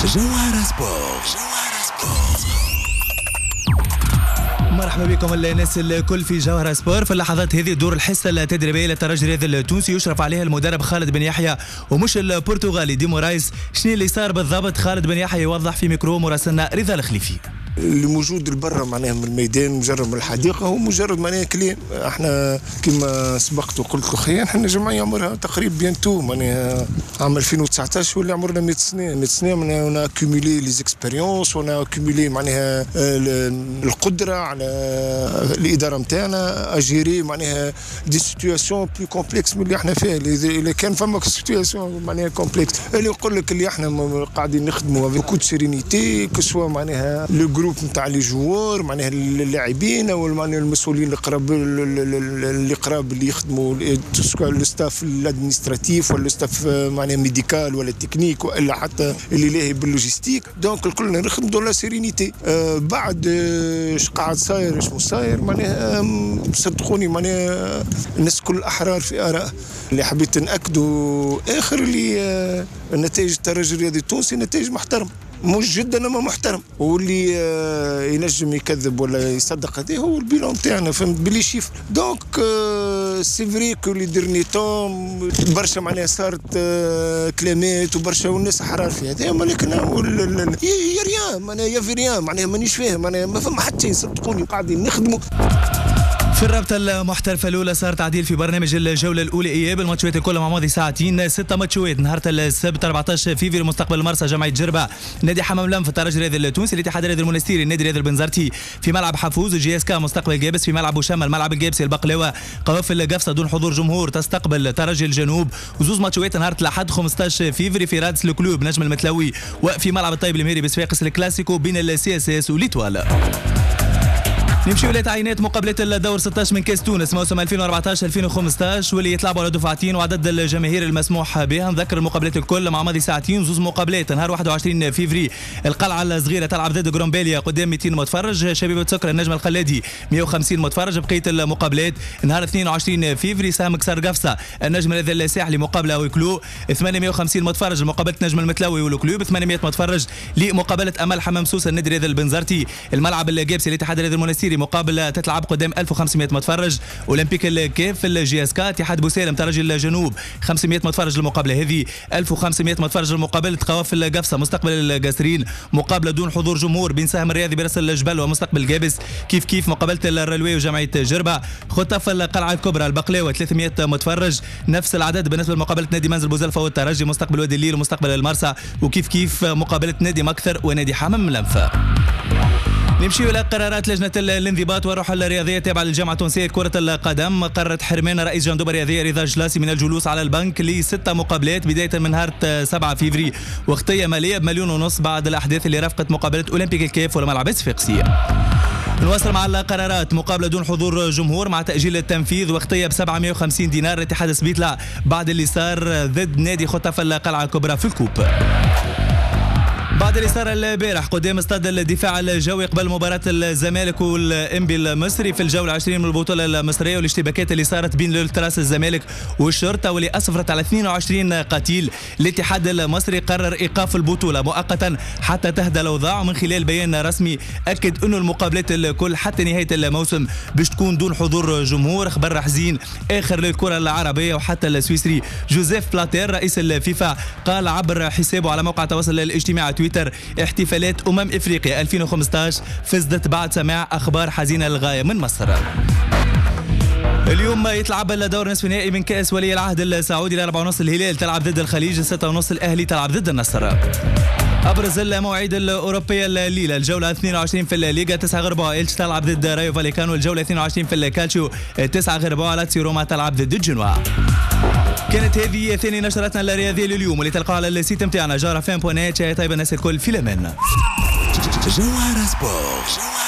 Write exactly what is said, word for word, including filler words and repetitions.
جوهرة سبورت. مرحبا بكم الناس الكل في جوهرة سبور. في اللحظات هذه دور الحصة التدريبية للترجي الرياضي التونسي يشرف عليها المدرب خالد بن يحيى ومش البرتغالي دي مورايس. شنو اللي صار بالضبط؟ خالد بن يحيى يوضح في ميكرو مراسلنا رضا الخليفي. اللي موجود البرة معناها من الميدان مجرد من الحديقة هو مجرد معناها كلام. احنا كما سبقت وقلت اخيا احنا جمعية عمرها تقريبا بيانتو معناها عام ألفين وتسعطاش واللي عمرنا مئة سنة مئة سنة معناها اون اكوميلي لي زيكسبيريونس وانا اكوميلي معناها القدرة على الإدارة نتاعنا اجيري معناها دي سيتوياسيون بلو كومبلكس من اللي احنا فيها. اذا كان فما سيتوياسيون معناها كومبلكس اللي يقول لك اللي احنا قاعدين نخدموا بكل سيرينيتي كسوا معناها جروب نتاع لي جوار معناها اللاعبين والمعنى المسؤولين القراب اللي قراب اللي يخدموا لو ستاف الادمنستراتيف ولا ستاف معناها ميديكال ولا تكنيك والا حتى اللي لاهي باللوجيستيك. دونك الكلنا نخدموا لا سيرينيتي. آه بعد اش قاعد صاير اش مش صاير معناها صدقوني معناها الناس كل احرار في اراء. اللي حبيت ناكدوا اخر اللي آه النتائج الترجي الرياضي التونسي نتائج محترمه مش جدا اما محترم. واللي ينجم يكذب ولا يصدق هذا هو البيلون تاعنا فهمت بلي شيف. دونك سي فري كو لي ديرني طون برشا معناها صارت كلامات وبرشا والناس حرار في هذا ولكن يا ريان معناها يا في ريان معناها مانيش فاهم معناها ما فما حتى شيء صدقوني قاعدين نخدموا. في الرابطة المحترفة الأولى صار تعديل في برنامج الجولة الأولى إياب. الماتشات كلها مع ماضي ساعتين ستة ماتشات نهار السبت أربعطاش فيفري مستقبل المرسى جمعية جربة نادي حمام لم في الترجي الرياضي التونسي الاتحاد الرياضي المنستيري النادي الرياضي البنزرتي في ملعب حفوز جي اس كا مستقبل جابس في ملعب وشمل ملعب الجابسي البقلاوة قوافل القفصة دون حضور جمهور تستقبل ترجي الجنوب. وزوز ماتشات نهار الأحد خمسطاش فيفري في رادس الكلوب نجم المتلوي وفي ملعب الطيب المهيري بصفاقس الكلاسيكو بين السي اس اس وليتوال. نمشي ولاية عينات مقابلات الدور ستطاش من كاس تونس موسم ألفين وأربعطاش ألفين وخمسطاش واللي يتلعبوا على دفعتين وعدد الجماهير المسموح بها. نذكر المقابلات الكل مع ماضي ساعتين زوز مقابلات نهار واحد وعشرين فيفري القلعة الصغيرة تلعب ضد جرومبيليا قدام مئتين متفرج. شبيبة سكر النجم الخلادي مئة وخمسين متفرج. بقية المقابلات نهار اثنين وعشرين فيفري سهم كسر قفصة النجم الساحلي مقابلة وكلو ثمانمئة وخمسين متفرج مقابلة نجم المتلوي والكلوب ثمانمئة متفرج لمقابلة أمل حمام سوسة النادي الرياضي البنزرتي. الملعب الجابسي الاتحاد الرياضي المنستيري مقابلة تتلعب قدام ألف وخمسمئة متفرج. اولمبيك الكيف الجي اس كا اتحاد بوسالم ترجي الجنوب خمسمئة متفرج المقابله هذه. ألف وخمسمئة متفرج المقابله قوافل قفصه مستقبل القاسرين مقابله دون حضور جمهور بين سهم الرياضي براس الجبل ومستقبل جابس. كيف كيف مقابله الرلوي وجمعيه جربه. خطف القلعه الكبرى البقلاوه ثلاثمئة متفرج نفس العدد بالنسبه لمقابله نادي منزل بوزلفه والترجي مستقبل وادي الليل ومستقبل المرسى. وكيف كيف مقابله نادي مكثر ونادي حمام لنفا. نمشي إلى قرارات لجنة الانضباط والروح الرياضية التابعة للجامعة التونسية لكرة القدم. قررت حرمان رئيس جندوبة الرياضية رضا جلاسي من الجلوس على البنك لستة مقابلات بداية من نهار سبعة فيفري واغطية مالية بمليون ونص بعد الأحداث اللي رافقت مقابلة أولمبيك الكيف والملعب الصفاقسي. نواصل مع القرارات. مقابلة دون حضور جمهور مع تأجيل التنفيذ واغطية ب سبعمئة وخمسين دينار لاتحاد سبيتلا بعد اللي صار ضد نادي خطف القلعة الكبرى في الكوب. بعد اللي صار البارح قدام استاد الدفاع الجوي قبل مباراة الزمالك والانبي المصري في الجولة العشرين من البطولة المصرية والاشتباكات اللي صارت بين التراس الزمالك والشرطة واللي أسفرت على اثنين وعشرين قتيل. الاتحاد المصري قرر إيقاف البطولة مؤقتا حتى تهدى الأوضاع ومن خلال بيان رسمي أكد أنه المقابلات الكل حتى نهاية الموسم باش تكون دون حضور جمهور. خبر حزين آخر للكرة العربية وحتى السويسري جوزيف بلاتير رئيس الفيفا قال عبر حسابه على موقع التواصل الاجتماعي تويتر احتفالات أمم إفريقيا ألفين وخمسطاش فزدت بعد سماع أخبار حزينة للغاية من مصر. اليوم يتلعب الدور نصف نهائي من كأس ولي العهد السعودي الأربعة ونص الهلال تلعب ضد الخليج ستة ونص الأهلي تلعب ضد النصر. أبرز المواعيد الأوروبية الليلة الجولة اثنين وعشرين في الليغا تسعة غرباء إلتش تلعب ضد رايو فاليكانو. الجولة اثنين وعشرين في الكالتشيو تسعة غرباء لاتسيو روما تلعب ضد جنوا. كانت هذه ثاني نشرتنا الرياضية لليوم اللي تلقاها على السيت متاعنا جارة فان بوانات. طيب الناس الكل في الأمان. جوهرة سبورت.